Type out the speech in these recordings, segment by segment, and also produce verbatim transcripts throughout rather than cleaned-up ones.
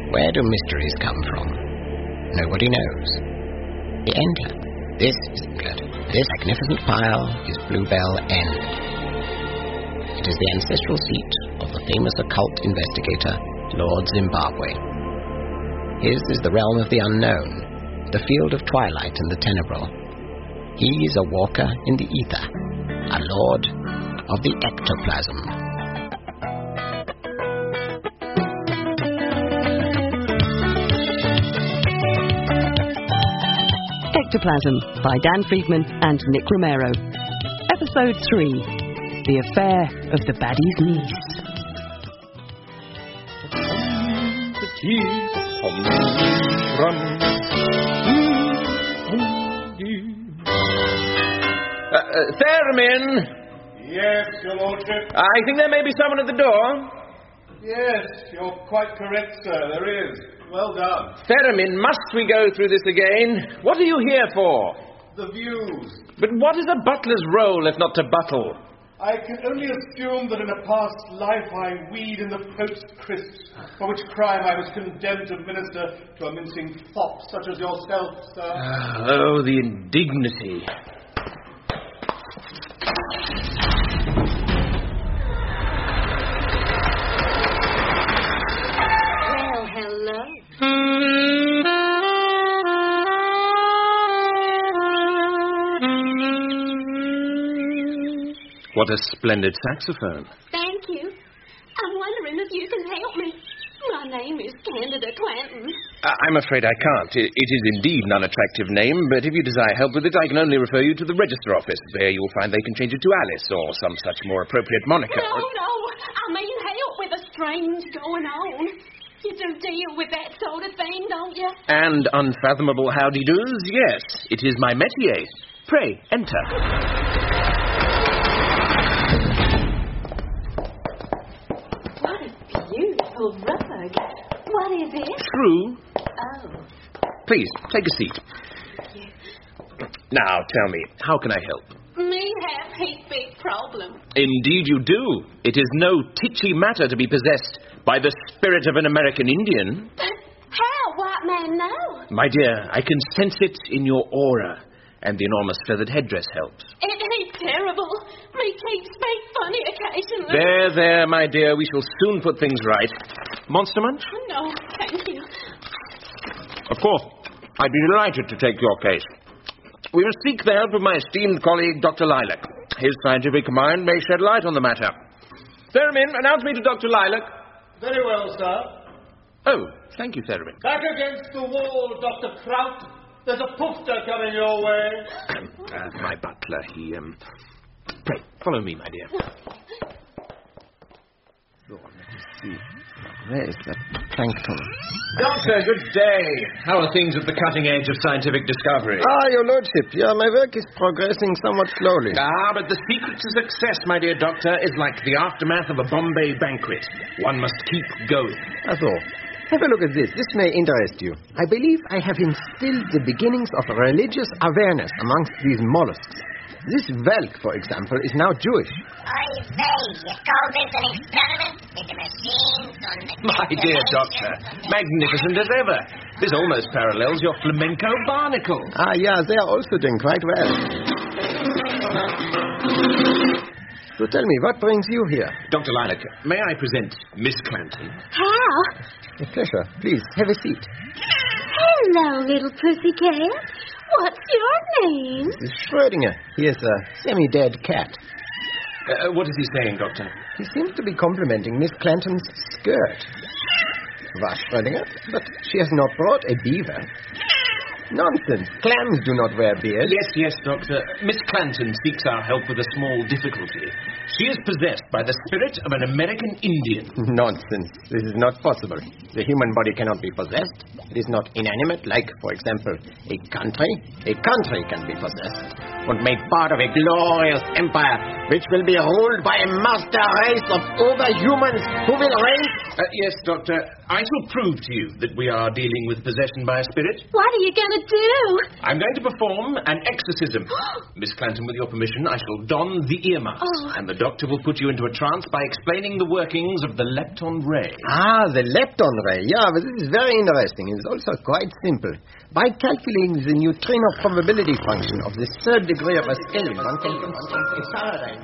Where do mysteries come from? Nobody knows. The End. This is England. This magnificent pile is Bluebell End. It is the ancestral seat of the famous occult investigator, Lord Zimbabwe. His is the realm of the unknown, the field of twilight and the tenebral. He is a walker in the ether, a lord of the ectoplasm. Ectoplasm by Dan Friedman and Nick Romero. Episode three. The Affair of the Baddie's Niece. Uh, uh, Theremin! Yes, your lordship? I think there may be someone at the door. Yes, you're quite correct, sir. There is. Well done. Theremin, must we go through this again? What are you here for? The views. But what is a butler's role if not to buttle? I can only assume that in a past life I weed in the Pope's crisps, for which crime I was condemned to minister to a mincing fop such as yourself, sir. Oh, the indignity. Well, hello. What a splendid saxophone. Thank you. I'm wondering if you can help me. My name is Candida Clanton. Uh, I'm afraid I can't. It, it is indeed an unattractive name, but if you desire help with it, I can only refer you to the register office. There you'll find they can change it to Alice or some such more appropriate moniker. No, no. I mean help with the strange going on. You do deal with that sort of thing, don't you? And unfathomable howdy-doos, yes. It is my métier. Pray, enter. What a beautiful rug. What is it? True. Oh. Please, take a seat. Thank you. Now, tell me, how can I help? Me have heap big problem. Indeed you do. It is no titchy matter to be possessed by the spirit of an American Indian. But how, white man, know? My dear, I can sense it in your aura, and the enormous feathered headdress helps. It ain't terrible. Me keep speak funny occasionally. There, there, my dear, we shall soon put things right. Monster Munch? No, thank you. Of course. I'd be delighted to take your case. We must seek the help of my esteemed colleague, Doctor Lilac. His scientific mind may shed light on the matter. Theremin, announce me to Doctor Lilac. Very well, sir. Oh, thank you, Theremin. Back against the wall, Doctor Kraut. There's a poofter coming your way. uh, my butler, he, um... Pray, follow me, my dear. So, let me see. Where is that plankton? Doctor, good day. How are things at the cutting edge of scientific discovery? Ah, your lordship. Yeah, my work is progressing somewhat slowly. Ah, but the secret to success, my dear doctor, is like the aftermath of a Bombay banquet. One must keep going. That's all. Have a look at this. This may interest you. I believe I have instilled the beginnings of religious awareness amongst these mollusks. This Velk, for example, is now Jewish. I say, you call this an experiment with the machines on the... My dear doctor, magnificent as ever. This almost parallels your flamenco barnacle. Ah, yeah, they are also doing quite well. So tell me, what brings you here? Doctor Lilac, may I present Miss Clanton? How? A pleasure. Please, have a seat. Hello, little pussycat. What's your name? This is Schrödinger. He is a semi-dead cat. Uh, what is he saying, Doctor? He seems to be complimenting Miss Clanton's skirt. Was Schrödinger? But she has not brought a beaver. Nonsense. Clams do not wear beards. Yes, yes, Doctor. Miss Clanton seeks our help with a small difficulty. She is possessed by the spirit of an American Indian. Nonsense. This is not possible. The human body cannot be possessed. It is not inanimate, like, for example, a country. A country can be possessed. and made part of a glorious empire which will be ruled by a master race of overhumans who will reign. Uh, yes, Doctor. I shall prove to you that we are dealing with possession by a spirit. What are you going to do? I'm going to perform an exorcism. Miss Clanton, with your permission, I shall don the earmuffs, Oh. and the doctor will put you into a trance by explaining the workings of the lepton ray. Ah, the lepton ray. Yeah, but this is very interesting. It's also quite simple. By calculating the neutrino probability function of the third degree of a scale, one can construct a paradigm.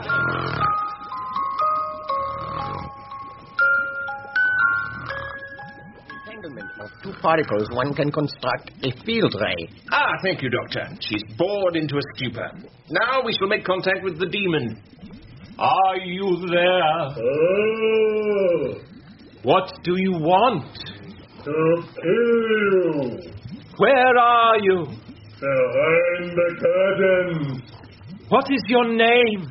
Entanglement of two particles, one can construct a field ray. Ah, thank you, Doctor. She's bored into a stupor. Now we shall make contact with the demon. Are you there? Oh, What do you want? to kill you. Where are you? Behind the curtain. What is your name?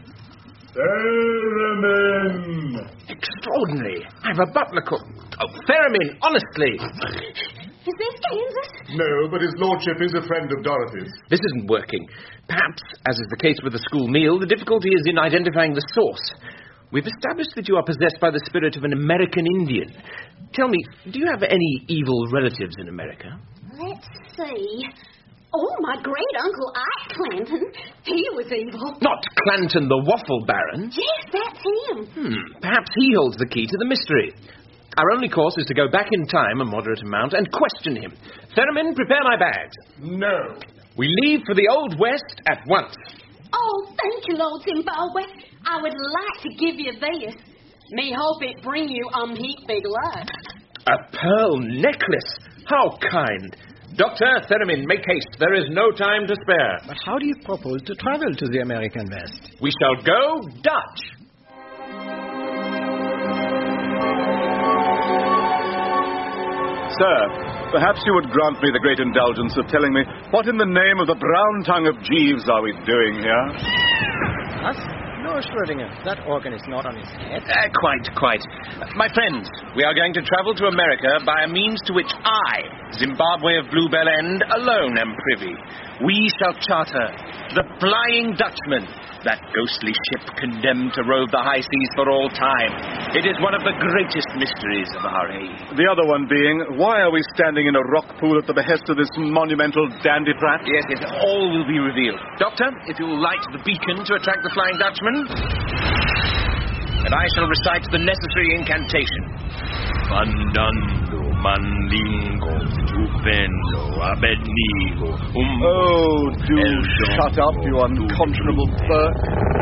Theremin. Extraordinary. I've a butler cook. Oh, Theremin, honestly. Is this Kansas? No, but his lordship is a friend of Dorothy's. This isn't working. Perhaps, as is the case with the school meal, the difficulty is in identifying the source. We've established that you are possessed by the spirit of an American Indian. Tell me, do you have any evil relatives in America? Let's see. Oh, my great-uncle Ike Clanton. He was evil. Not Clanton the Waffle Baron. Yes, that's him. Hmm, perhaps he holds the key to the mystery. Our only course is to go back in time a moderate amount and question him. Theremin, prepare my bags. No. We leave for the Old West at once. Oh, thank you, Lord Zimbabwe. I would like to give you this. Me hope it bring you um heap big luck. A pearl necklace. How kind. Doctor, Theremin, make haste. There is no time to spare. But how do you propose to travel to the American West? We shall go Dutch. Sir, perhaps you would grant me the great indulgence of telling me what in the name of the brown tongue of Jeeves are we doing here? Us? No, Schrödinger. That organ is not on his head. Uh, quite, quite. Uh, my friends, we are going to travel to America by a means to which I, Zimbabwe of Bluebell End, alone am privy. We shall charter the Flying Dutchman, that ghostly ship condemned to rove the high seas for all time. It is one of the greatest mysteries of our age. The other one being, why are we standing in a rock pool at the behest of this monumental dandiprat? Yes, yes, all will be revealed. Doctor, if you will light the beacon to attract the Flying Dutchman, and I shall recite the necessary incantation. Mandando, mandingo, stupendo, abednego, umbo. Oh, do shut up, you unconscionable clerk.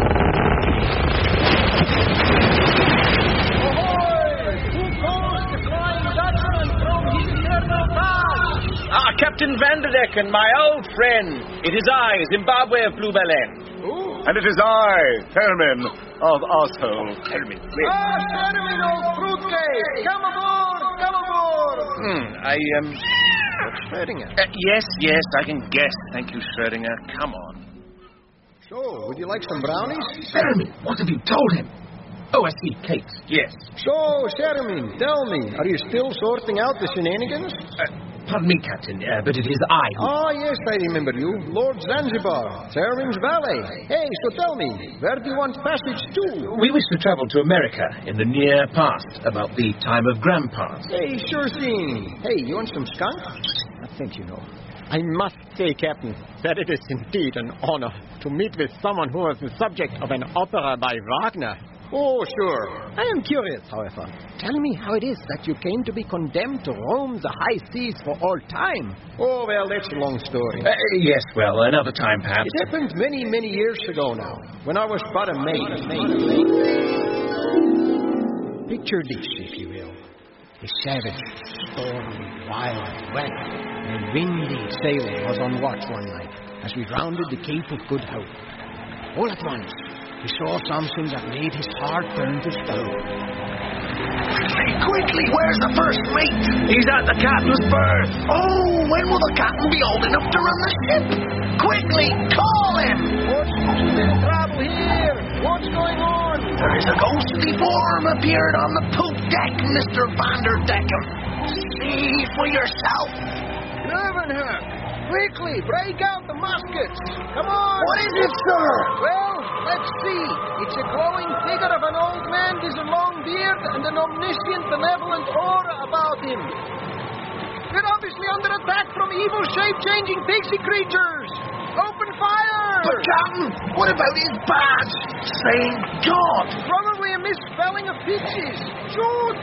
Ah, Captain Vanderdecken, my old friend. It is I, Zimbabwe of Bluebell End. And it is I, Theremin, of Arsehole. Theremin, Ah, Schrödinger, old fruitcake! Come aboard! Come aboard! Hmm, I, um... Schrödinger. Uh, yes, yes, I can guess. Thank you, Schrödinger. Come on. So, would you like some brownies? Theremin, what have you told him? Oh, I see, cakes. Yes. So, Theremin, tell me, are you still sorting out the shenanigans? Uh, pardon me, Captain, uh, but it is I who... Ah, yes, I remember you. Lord Zanzibar, Theremin's valet. Hey, so tell me, where do you want passage to? We wish to travel to America in the near past, about the time of Grandpa's. Hey, sure thing. Hey, you want some skunk? I think you know. I must say, Captain, that it is indeed an honor to meet with someone who is the subject of an opera by Wagner. Oh, sure. I am curious, however. Tell me how it is that you came to be condemned to roam the high seas for all time. Oh, well, that's a long story. Uh, yes, well, another time, perhaps. It happened many, many years ago now, when I was but a maid. Picture this, if you will. A savage, stormy, wild, wet, and windy sailor was on watch one night as we rounded the Cape of Good Hope. All at once, he saw something that made his heart turn to stone. Quickly, quickly, where's the first mate? He's at the captain's berth. Oh, when will the captain be old enough to run the ship? Quickly, call him! What's the trouble here? What's going on? There is a ghostly form appeared on the poop deck, Mister Vanderdecken. See for yourself. Leeuwenhoek! Quickly, break out the muskets. Come on. What is it, sir? Well, let's see. It's a glowing figure of an old man with a long beard and an omniscient, benevolent aura about him. We're obviously under attack from evil, shape-changing pixie creatures. Open fire! But, Captain, what about his badge? Saint God! Probably a misspelling of pixies. Shoot!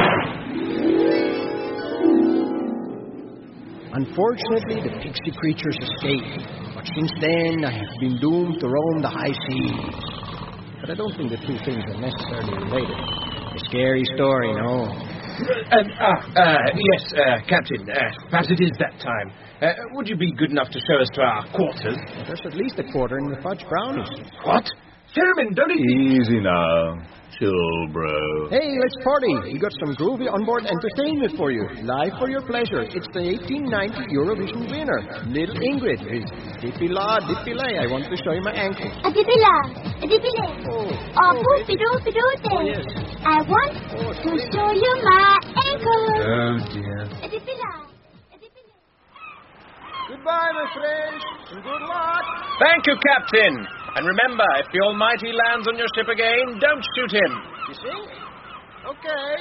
Unfortunately, the pixie creatures escaped. But since then, I have been doomed to roam the high seas. But I don't think the two things are necessarily related. A scary story, no? Uh, ah, uh, yes, uh, Captain. Uh, perhaps it is that time. Uh, would you be good enough to show us to our quarters? Well, there's at least a quarter in the fudge brownies. What? Theremin, don't it... Easy now. Chill, bro. Hey, let's party. We got some groovy onboard entertainment for you. Live for your pleasure. It's the eighteen ninety Eurovision winner, Little Ingrid. With Dippy-la, Dippy-lay. I want to show you my ankle. A dippy-la, a dippy-lay. Oh, oh poopy-doopy-doo-day. Oh, yes. I want Oh, to show you my ankle. Oh, dear. A dippy-la, a dippy-lay. Goodbye, my friends, and good luck. Thank you, Captain. And remember, if the Almighty lands on your ship again, don't shoot him. You see? Okay.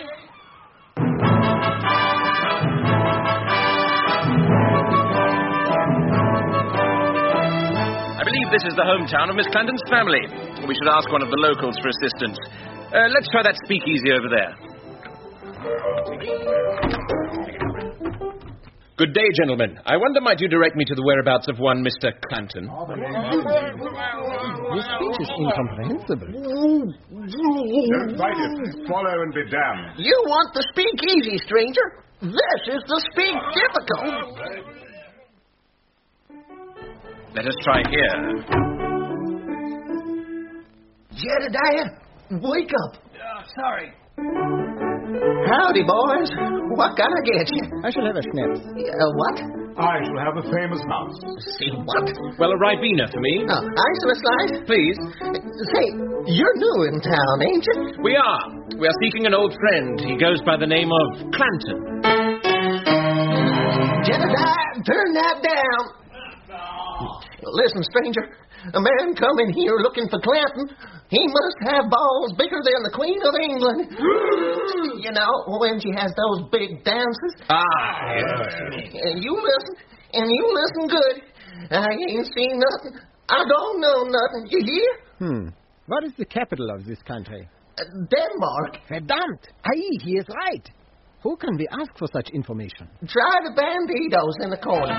I believe this is the hometown of Miss Clanton's family. We should ask one of the locals for assistance. Uh, let's try that speakeasy over there. Good day, gentlemen. I wonder might you direct me to the whereabouts of one Mister Clanton? This speech is incomprehensible. Don't fight it. Swallow and be damned. You want the speakeasy, stranger? This is the speak difficult. Let us try here. Jedediah, wake up. Uh, sorry. Howdy, boys. What can I get you? I shall have a snap. Uh, what? I shall have a famous mouse. See what? Well, a Ribena for me. Oh, ice with a slice? Please. Say, you're new in town, ain't you? We are. We are seeking an old friend. He goes by the name of Clanton. Jedediah, turn that down. Listen, stranger. A man come in here looking for Clanton. He must have balls bigger than the Queen of England. You know, when she has those big dances. Ah, yes. And you listen, and you listen good. I ain't seen nothing. I don't know nothing. You hear? Hmm. What is the capital of this country? Uh, Denmark. Verdammt! Aye, he is right. Who can we ask for such information? Try the banditos in the corner.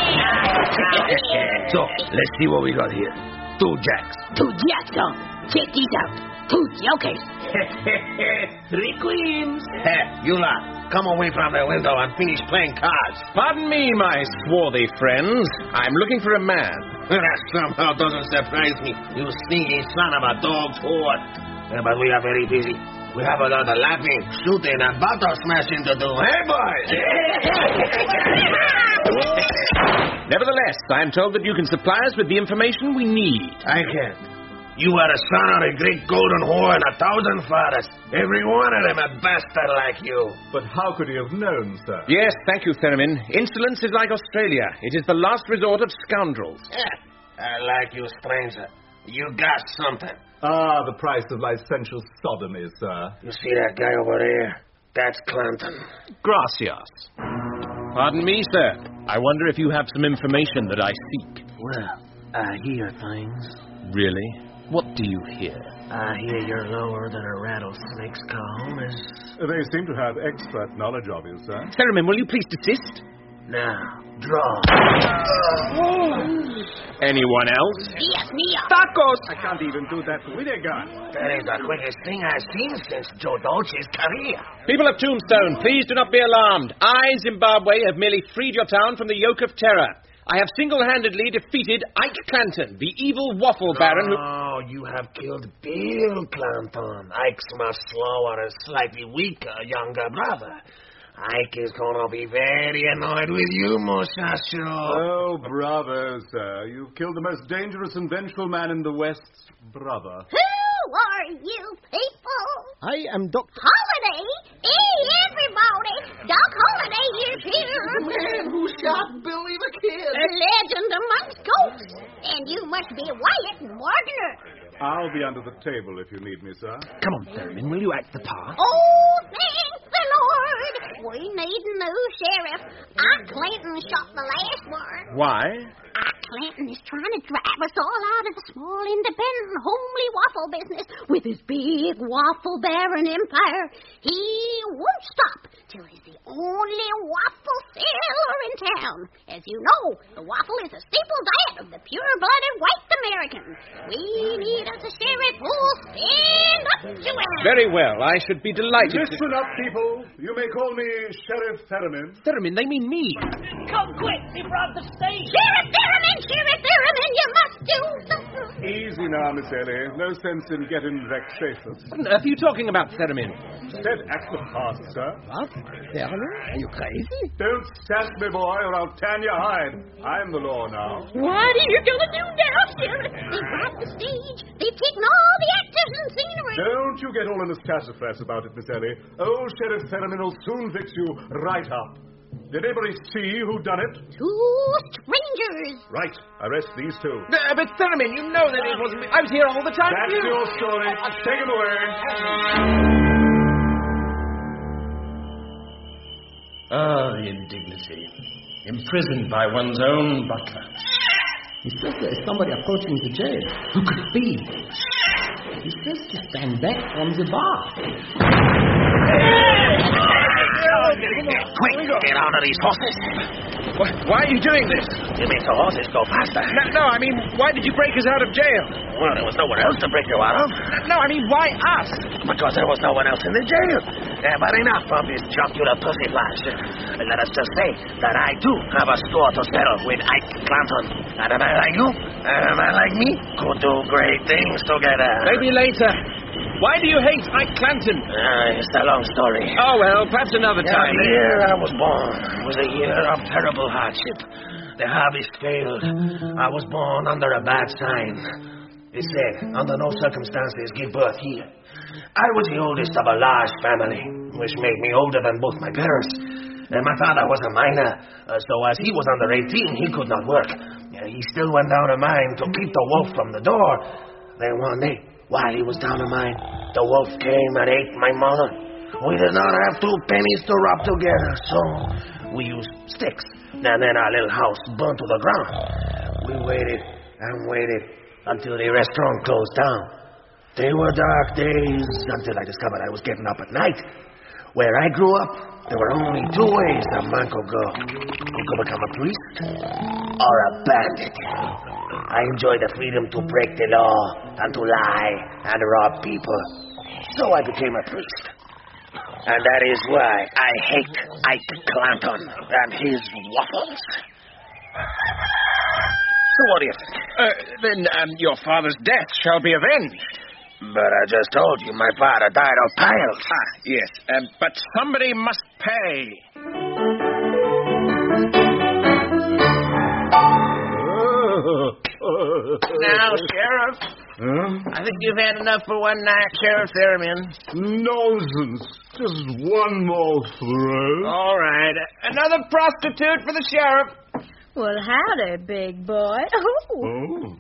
So, let's see what we got here. Two jacks. Two jacks, huh? Check these out. Two jokers. Three queens. Hey, you lot, come away from the window and finish playing cards. Pardon me, my swarthy friends. I'm looking for a man. That somehow doesn't surprise me, you sneaky son of a dog's whore. Yeah, but we are very busy. We have a lot of laughing, shooting, and bottle smashing to do. Hey, boys! Nevertheless, I am told that you can supply us with the information we need. I can. You are a son of a great golden whore and a thousand fathers. Every one of them a bastard like you. But how could he have known, sir? Yes, thank you, Theremin. Insolence is like Australia. It is the last resort of scoundrels. I like you, stranger. You got something. Ah, the price of licentious sodomy, sir. You see that guy over there? That's Clanton. Gracias. Pardon me, sir. I wonder if you have some information that I seek. Well, I hear things. Really? What do you hear? I hear you're lower than a rattlesnake's comb is... They seem to have expert knowledge of you, sir. Theremin, will you please desist? Now, draw. Anyone else? Yes, Mia. Tacos! I can't even do that with a gun. That is the quickest thing I've seen since Joe Dolce's career. People of Tombstone, please do not be alarmed. I, Zimbabwe, have merely freed your town from the yoke of terror. I have single-handedly defeated Ike Clanton, the evil waffle baron who... Oh, you have killed Bill Clanton, Ike's much slower and slightly weaker younger brother. Ike is going to be very annoyed with you, muchacho. Oh, bravo, sir. You've killed the most dangerous and vengeful man in the West's brother. Who are you people? I am Doctor Holiday? Hey, everybody! Doc Holiday is here. The man who shot Billy the Kid. Hey, must be Wyatt and Wagner. I'll be under the table if you need me, sir. Come on, Theremin, will you act the part? Oh, thank the Lord. We need a new sheriff. Ike Clanton shot the last one. Why? Ike Clanton is trying to drive us all out of the small, independent, homely waffle business with his big waffle baron empire. He won't stop till he's the only waffle seller in town. As you know, the waffle is a staple diet of the pure-blooded white American. We need us a sheriff who'll stand up to him. Very well. I should be delighted to... Listen up, people. You may call me Sheriff Theremin. Theremin, they mean me. Come quick, they've robbed the stage. Sheriff Theremin, Sheriff Theremin, you must do something. Easy now, Miss Ellie. No sense in getting vexatious. What on earth are you talking about, Theremin? Said act the part, sir. What? Theremin? Are you crazy? Don't sass me, boy, or I'll tan your hide. I'm the law now. What are you going to do now, Sheriff? They've robbed the stage. They've taken all the actors and scenery. Don't you get all in a sassafras about it, Miss Ellie. Old Sheriff Themin will soon fix you right up. Did anybody see who done it? Two strangers. Right. Arrest these two. Uh, but Themin, you know that it wasn't me. I was here all the time. That's you... your story. Take him away. Ah, the indignity. Imprisoned by one's own butler. He says there is somebody approaching the jail. Who could it be? He says to stand back from the bar. Quick, get out of these horses. Why, why are you doing this? You make the horses go faster. No, no, I mean, why did you break us out of jail? Well, there was no one else to break you out of. No, I mean, why us? Because there was no one else in the jail. Yeah, but enough of this jocular pussyflash. Let us just say that I do have a score to settle with Ike Clanton. And a man like you, and a man like me, could do great things together. Maybe later. Why do you hate Ike Clanton? Uh, it's a long story. Oh, well, perhaps another yeah, time. The year I was born was a year of terrible hardship. The harvest failed. I was born under a bad sign. It said, under no circumstances give birth here. I was the oldest of a large family, which made me older than both my parents. And my father was a miner, uh, so as he was under eighteen, he could not work. Uh, he still went down a mine to keep the wolf from the door. Then one day, while he was down a mine, the wolf came and ate my mother. We did not have two pennies to rub together, so we used sticks. And then our little house burned to the ground. We waited and waited until the restaurant closed down. They were dark days until I discovered I was getting up at night. Where I grew up, there were only two ways a man could go. He could become a priest or a bandit. I enjoyed the freedom to break the law and to lie and rob people. So I became a priest. And that is why I hate Ike Clanton and his waffles. So what do you think? Uh, then um, your father's death shall be avenged. But I just told you my father died of piles. Ah, yes, um, but somebody must pay. Now, Sheriff. Huh? I think you've had enough for one night, Sheriff Themin. Nonsense. Just one more throw. All right. Another prostitute for the sheriff. Well, howdy, big boy. Oh. Oh.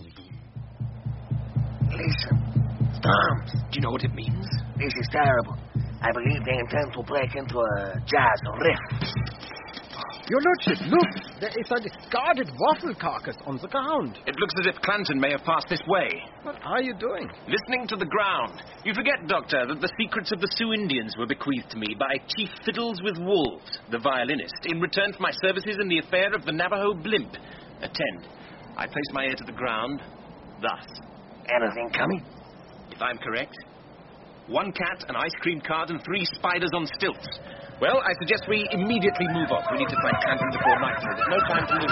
Listen, Storms. Do you know what it means? This is terrible. I believe they intend to break into a jazz riff. Your Lordship, look! There is a discarded waffle carcass on the ground. It looks as if Clanton may have passed this way. What are you doing? Listening to the ground. You forget, Doctor, that the secrets of the Sioux Indians were bequeathed to me by Chief Fiddles with Wolves, the violinist, in return for my services in the affair of the Navajo blimp. Attend. I place my ear to the ground, thus. Anything coming? If I'm correct. One cat, an ice cream cart, and three spiders on stilts. Well, I suggest we immediately move off. We need to find Clanton before nightfall. There's no time to lose.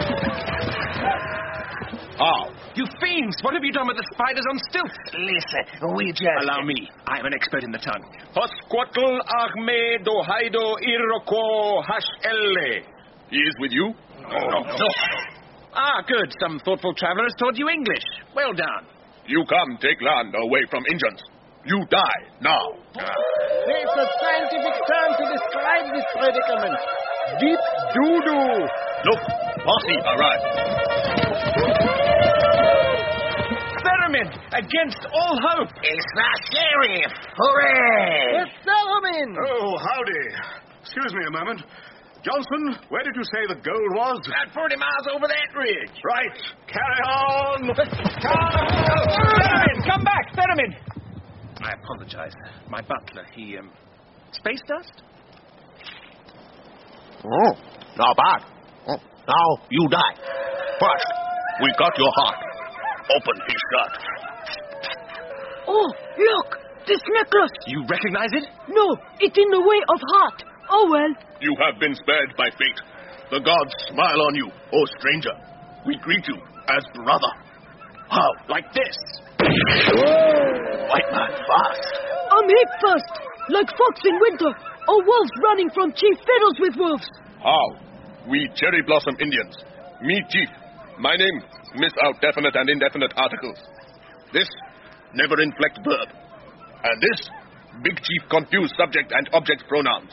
Oh, you fiends! What have you done with the spiders on stilts? Listen, we just... Allow me. I am an expert in the tongue. Hosquatl Ahme Dohaido Iroko Hash Elle. He is with you? Oh, no, no. Ah, good. Some thoughtful traveler has taught you English. Well done. You come take land away from Indians. You die now. There's a scientific term to describe this predicament. Deep doo-doo. Look, Bossy arrived. Theremin, against all hope. It's the sheriff. Hooray! It's Theremin. Oh, howdy. Excuse me a moment. Johnson, where did you say the gold was? About forty miles over that ridge. Right. Carry on. Theremin, come back, Themin. I apologize. My butler, he, um... Space dust? Oh, not bad. Oh, now you die. First, we got your heart. Open his shirt. Oh, look! This necklace! You recognize it? No, it's in the way of heart. Oh, well. You have been spared by fate. The gods smile on you, oh stranger. We greet you as brother. How? Like this. White man fast. I'm hip fast, like fox in winter, or wolves running from chief fiddles with wolves. How? We Cherry Blossom Indians. Me chief. My name, miss out definite and indefinite articles. This, never inflect verb. And this, big chief confuse subject and object pronouns.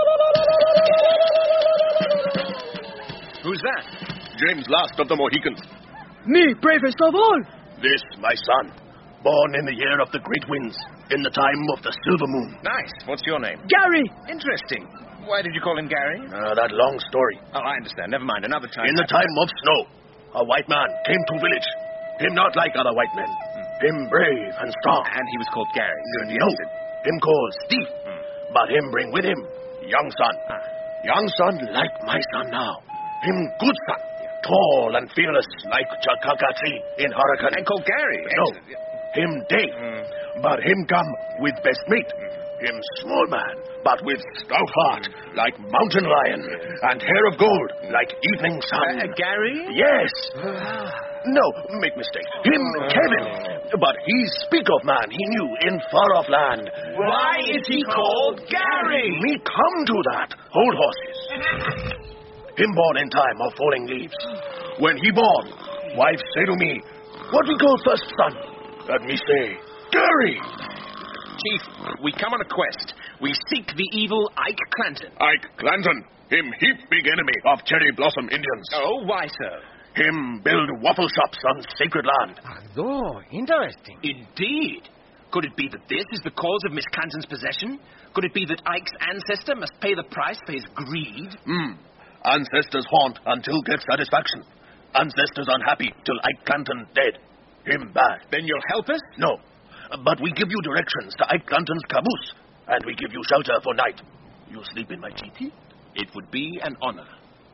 Who's that? James, last of the Mohicans. Me, bravest of all. This, my son, born in the year of the great winds, in the time of the silver moon. Nice. What's your name? Gary. Interesting. Why did you call him Gary? Uh, that long story. Oh, I understand. Never mind. Another time. In the time of snow, a white man came to village. Him not like other white men. Hmm. Him brave and strong. And he was called Gary. You know, him called Steve. Hmm. But him bring with him young son. Ah. Young son like my son now. Him good son. Tall and fearless like Chakaka tree in hurricane. And called Gary. No. Him Dave. Hmm. But him come with best mate. Him small man, but with stout heart, like mountain lion, and hair of gold, like evening sun. Uh, Gary? Yes. No, make mistake. Him Kevin, but he speak of man he knew in far off land. Why is he called Gary? Me come to that. Hold horses. Him born in time of falling leaves. When he born, wife say to me, what we call first son? Let me say, Gary. Chief, we come on a quest. We seek the evil Ike Clanton. Ike Clanton, him heap big enemy of Cherry Blossom Indians. Oh, why so? Him build waffle shops on sacred land. Oh, interesting. Indeed. Could it be that this is the cause of Miss Clanton's possession? Could it be that Ike's ancestor must pay the price for his greed? Hmm. Ancestors haunt until get satisfaction. Ancestors unhappy till Ike Clanton dead. Him bad. Then you'll help us? No. But we give you directions to Ike Clanton's caboose, and we give you shelter for night. You sleep in my teepee? It would be an honor.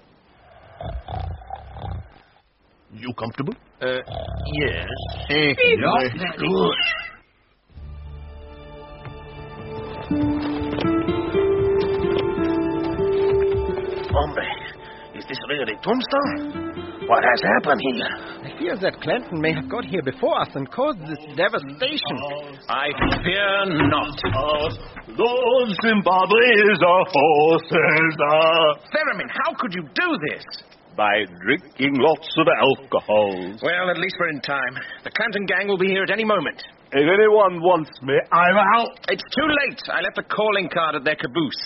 You comfortable? Uh, yes. Eh, not that good. Hombre, is this really Tombstone? What has happened here? I fear that Clanton may have got here before us and caused this devastation. I fear not. Lord Zimbabwe's our horses are... Theremin, how could you do this? By drinking lots of alcohol. Well, at least we're in time. The Clanton gang will be here at any moment. If anyone wants me, I'm out. It's too late. I left the calling card at their caboose.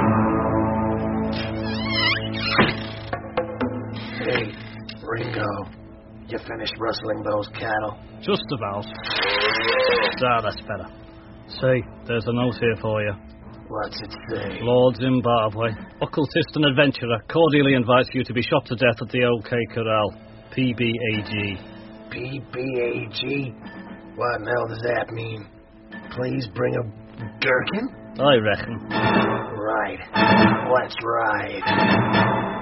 Hey, Ringo, you finished rustling those cattle? Just about. Ah, that's better. See, there's a note here for you. What's it say? Lord Zimbabwe, occultist and adventurer, cordially invites you to be shot to death at the OK Corral. P B A G. P B A G? What in the hell does that mean? Please bring a gherkin? I reckon. Right. Let's ride.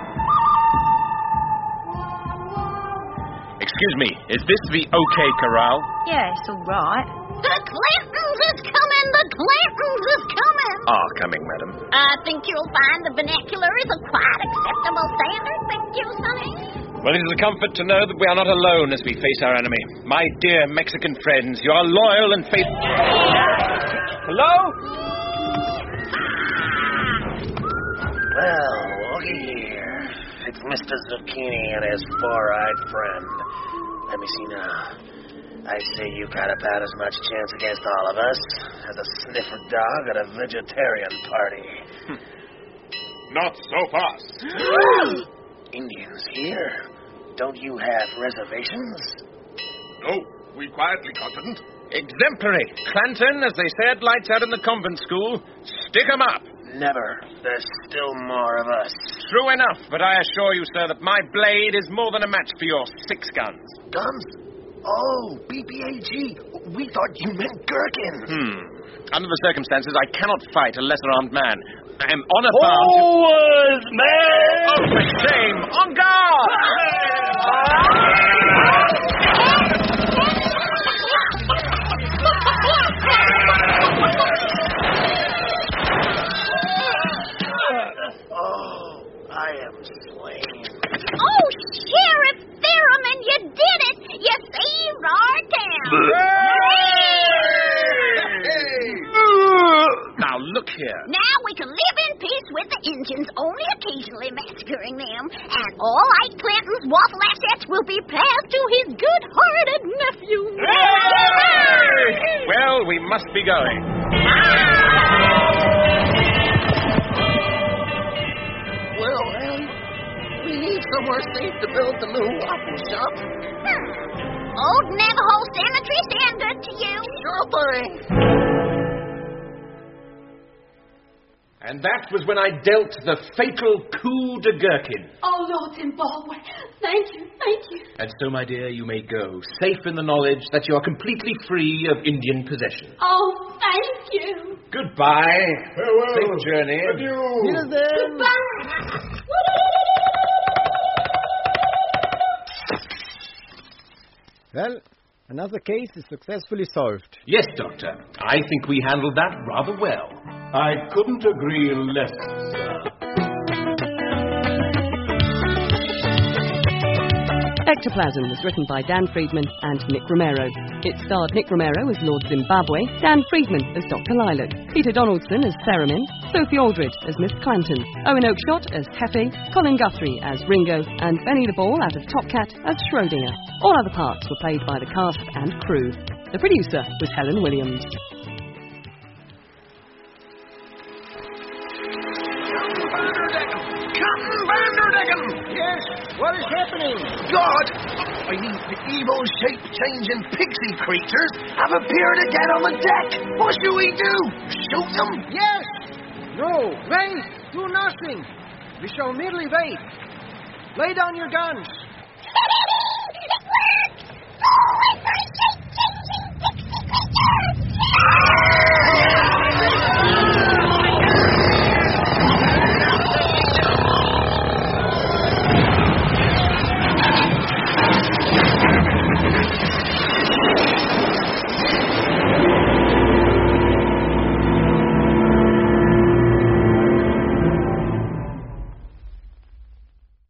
Excuse me, is this the OK Corral? Yeah, it's all right. The Clantons is coming! The Clantons is coming! Are coming, madam. I think you'll find the vernacular is a quite acceptable standard. Thank you, Sonny. Well, it is a comfort to know that we are not alone as we face our enemy. My dear Mexican friends, you are loyal and faithful. Hello? Well, looky here. It's Mister Zucchini and his four-eyed friend. Let me see now. I say you got about as much chance against all of us as a sniffer dog at a vegetarian party. Not so fast. Indians here? Don't you have reservations? No, we quietly confident. Exemplary. Clanton, as they said, lights out in the convent school. Stick 'em up. Never. There's still more of us. True enough, but I assure you, sir, that my blade is more than a match for your six guns. Guns? Oh, B B A G. We thought you meant Gherkin. Hmm. Under the circumstances, I cannot fight a lesser-armed man. I am honor-bound... Forward, men! Oh, for shame! On guard! Oh, I am slain. Oh, Sheriff Theremin, you did it! You saved our town! Now, look here. Now we can live in peace with the Injuns, only occasionally massacring them, and all Ike Clanton's waffle assets will be passed to his good-hearted nephew. Hey! Well, we must be going. Well, Ellie, we need somewhere safe to build the new waffle shop. Hmm. Old Navajo Cemetery sound good to you? Sure thing. And that was when I dealt the fatal coup de Gherkin. Oh, Lord Zimbabwe, thank you, thank you. And so, my dear, you may go, safe in the knowledge that you are completely free of Indian possession. Oh, thank you. Goodbye. Farewell. Safe journey. Adieu. Goodbye. Well, another case is successfully solved. Yes, Doctor. I think we handled that rather well. I couldn't agree less, sir. Ectoplasm was written by Dan Friedman and Nick Romero. It starred Nick Romero as Lord Zimbabwe, Dan Friedman as Doctor Lilac, Peter Donaldson as Theremin, Sophie Aldred as Miss Clanton, Owen Oakeshott as Hefe, Colin Guthrie as Ringo, and Benny the Ball out of Top Cat as Schrodinger. All other parts were played by the cast and crew. The producer was Helen Williams. Captain Vanderdecken! Yes? What is happening? God! I mean, the evil shape-changing pixie creatures have appeared again on the deck! What should we do? Shoot them? Yes! No, wait! Do nothing! We shall merely wait. Lay down your guns.